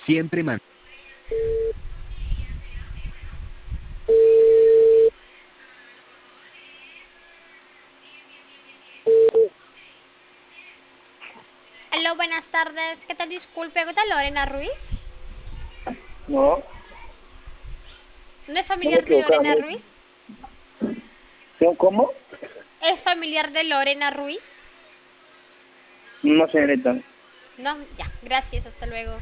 Siempre man. Aló, buenas tardes. ¿Qué tal? Disculpe, ¿qué tal Lorena Ruiz? No, ¿No es no me familiar de Lorena equivocamos. Ruiz? ¿Cómo? ¿Es familiar de Lorena Ruiz? No, señorita. No, ya, gracias, hasta luego.